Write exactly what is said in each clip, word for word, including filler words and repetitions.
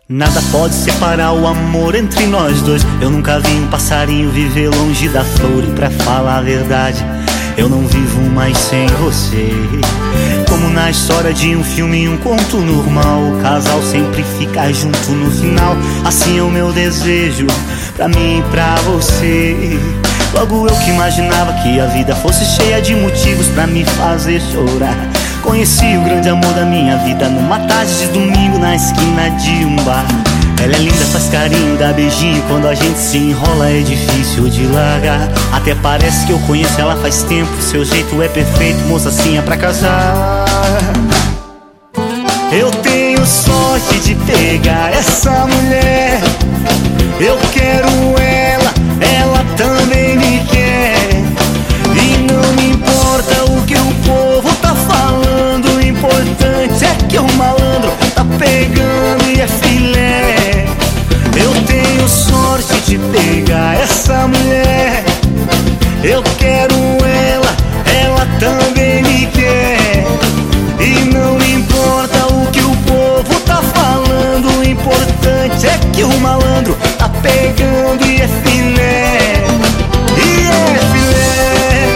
Nada pode separar o amor entre nós dois. Eu nunca vi um passarinho viver longe da flor. E pra falar a verdade, eu não vivo mais sem você. Como na história de um filme e um conto normal, o casal sempre fica junto no final. Assim é o meu desejo, pra mim e pra você. Logo eu que imaginava que a vida fosse cheia de motivos pra me fazer chorar. Conheci o grande amor da minha vida numa tarde de domingo na esquina de um bar. Ela é linda, faz carinho, dá beijinho. Quando a gente se enrola é difícil de largar. Até parece que eu conheço ela faz tempo. Seu jeito é perfeito, moça, assim é pra casar. Eu tenho sorte de pegar essa mulher. Eu quero ela, ela também me quer. E não me importa o que o povo tá falando. O importante é que o malandro tá pegando e é filé. Eu tenho sorte de pegar essa mulher. Eu quero ela, ela também me quer. E não me importa o que o povo tá falando. O importante é que o malandro tá pegando e é filé. E é filé.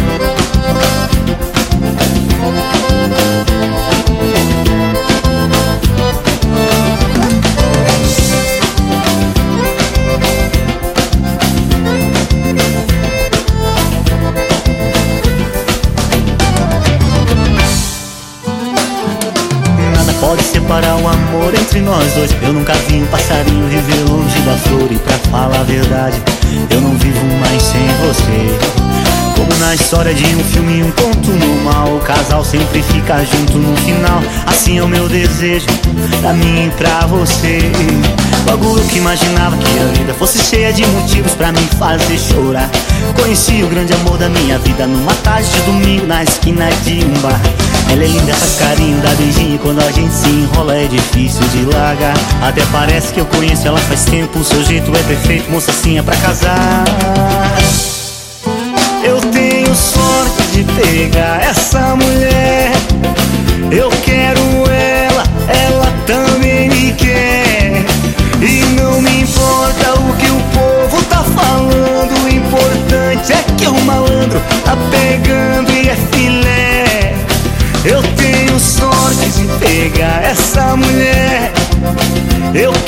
Pode separar o amor entre nós dois. Eu nunca vi um passarinho viver longe da flor. E pra falar a verdade, eu não vivo mais sem você. Como na história de um filme e um conto normal, o casal sempre fica junto no final. Assim é o meu desejo, pra mim e pra você. Logo eu que imaginava que a vida fosse cheia de motivos pra me fazer chorar. Conheci o grande amor da minha vida numa tarde de domingo na esquina de um bar. Ela é linda, faz carinho, dá beijinho. Quando a gente se enrola é difícil de largar. Até parece que eu conheço ela faz tempo. O seu jeito é perfeito, moça, assim é pra casar. Eu tenho sorte de pegar essa mulher. Eu quero ela, ela também me quer. E não me importa o que o povo tá falando. O importante é que o malandro tá pegando e é filé. Eu tenho sorte de pegar essa mulher. Eu